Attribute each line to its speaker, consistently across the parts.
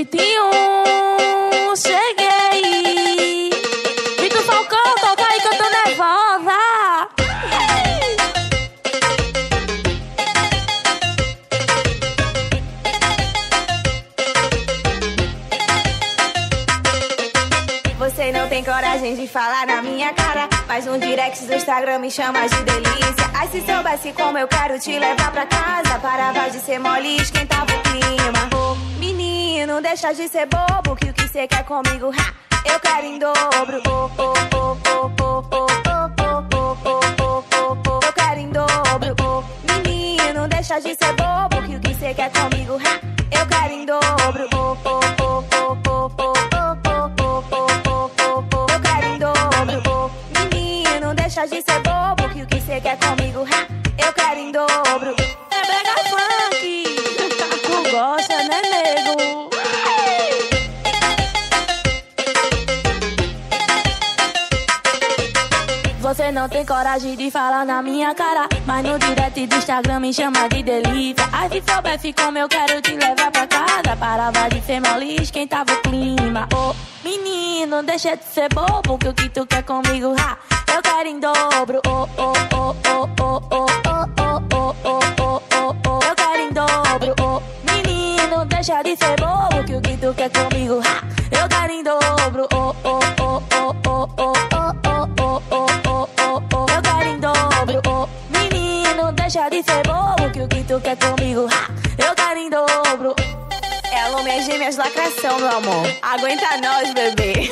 Speaker 1: 21, cheguei. Vitor Falcão, toca aí que eu tô nervosa.
Speaker 2: Você não tem coragem de falar na minha cara, mas um direct do Instagram me chama de delícia. Ai, se soubesse como eu quero te levar pra casa, parava de ser mole e esquentava o clima. Ô, menino, deixa de ser bobo, que o que cê quer comigo, ha, eu quero em dobro. Eu quero em dobro. Ô, menino, deixa de ser bobo, que o que cê quer comigo, ha, eu quero em dobro. Deixa de ser bobo, que o que cê quer comigo, ha, eu quero em dobro.
Speaker 1: É brega funk. Tu gosta, né, nego? Você não tem coragem de falar na minha cara, mas no direct do Instagram me chama de delícia. Ai, se soubesse como eu quero te levar pra casa, parava de ser mole e esquentava o clima. Ô, menino, deixa de ser bobo, que o que tu quer comigo, ha, eu quero em dobro. Eu quero em dobro. Menino, deixa de ser bobo, que o que tu quer comigo, ha, eu quero em dobro. Eu quero em dobro. Menino, deixa de ser bobo, que o que tu quer comigo, ha, eu quero em dobro.
Speaker 2: É Lume Gêmeas lacração, meu amor. Aguenta nós, bebê.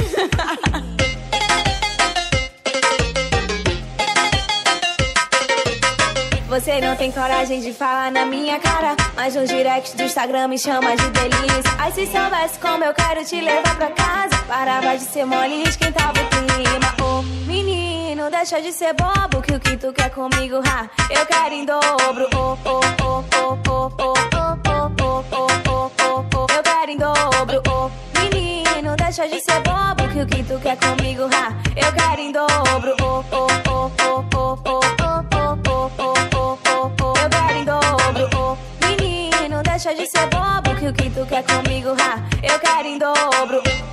Speaker 2: Você não tem coragem de falar na minha cara, mas um direct do Instagram me chama de delícia. Ai, se soubesse como eu quero te levar pra casa, parava de ser mole e esquentava o clima. Ô, menino, deixa de ser bobo, que o que tu quer comigo, ha, eu quero em dobro. Eu quero em dobro. Ô, menino, deixa de ser bobo, que o que tu quer comigo, ha, eu quero em dobro. Deixa de ser bobo, que o que tu quer comigo, ha, eu quero em dobro.